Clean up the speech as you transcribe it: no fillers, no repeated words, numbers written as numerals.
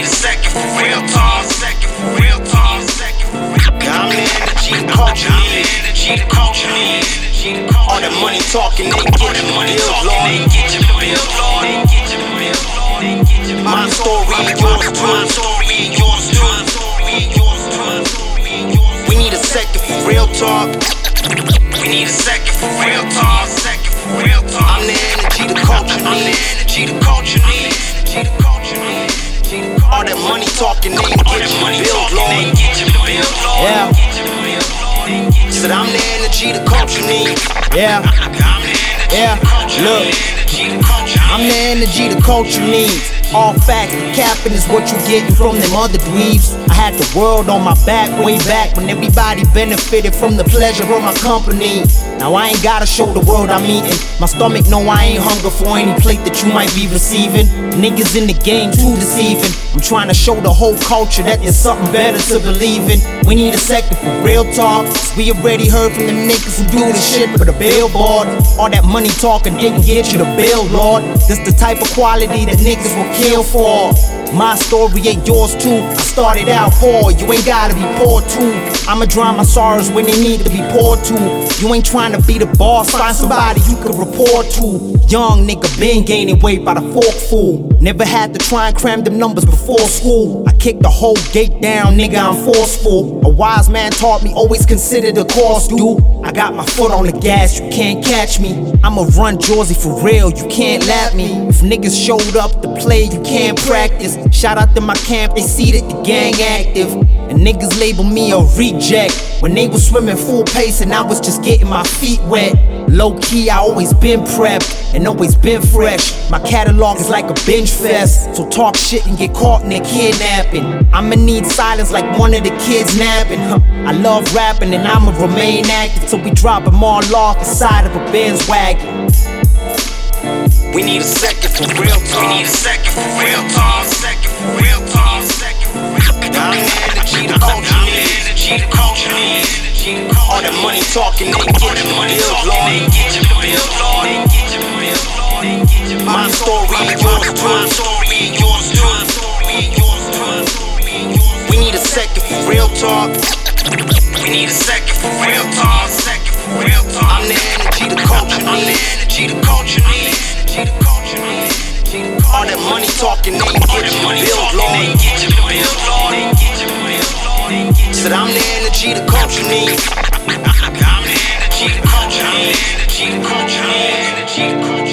need a second for real talk. Second for real talk. Second for real talk. I'm the energy the culture needs. Energy the culture needs. All that money talking, they get you the bills, Lord. My story, yours too. My story, yours too. We need a second for real talk. We need a second for real talk. Second for real talk. I'm the energy the culture needs. I'm the energy the culture needs. All that money talking, they get you the bills, Lord. Yeah. Said I'm the energy the culture needs. Yeah. Yeah. Look, I'm the energy the culture needs. All facts, the capping is what you getting from them other dweebs. I had the world on my back way back when everybody benefited from the pleasure of my company. Now I ain't gotta show the world I'm eating. My stomach know I ain't hunger for any plate that you might be receiving. Niggas in the game too deceiving. I'm trying to show the whole culture that there's something better to believe in. We need a second for real talk, 'cause we already heard from the niggas who do the shit for the billboard. All that money talking didn't get you the bill, Lord. This the type of quality that niggas will kill for. My story ain't yours too. I started out poor, you ain't gotta be poor too. I'ma drown my sorrows when they need to be poured to. You ain't trying to be the boss, find somebody you can report to. Young nigga been gaining weight by the forkful. Never had to try and cram them numbers before school. I kicked the whole gate down, nigga, I'm forceful. A wise man taught me, always consider the cost due. I got my foot on the gas, you can't catch me. I'ma run Jersey for real, you can't lap me. If niggas showed up to play, you can't practice. Shout out to my camp, they see that the gang active. And niggas label me a reject when they was swimming full pace and I was just getting my feet wet. Low key, I always been prepped and always been fresh. My catalog is like a binge fest, so talk shit and get caught in their kidnapping. I'ma need silence like one of the kids napping. I love rapping and I'ma remain active till we drop them all off the side of a Benz wagon. We need a second for real talk. We need a second for real talk. Second for real talk. Second for real talk. I'm the energy the culture needs. Energy the culture needs. All that money talking, they get you the bills, Lord. My story, yours too. My story, yours too. We need a second for real talk. We need a second for real talk. Second for real talk. I'm the energy the culture needs. I'm the energy the culture needs. All that money talking, they get you the bills, Lord. Said I'm the energy the culture needs. I'm the energy the culture needs. Energy the culture needs.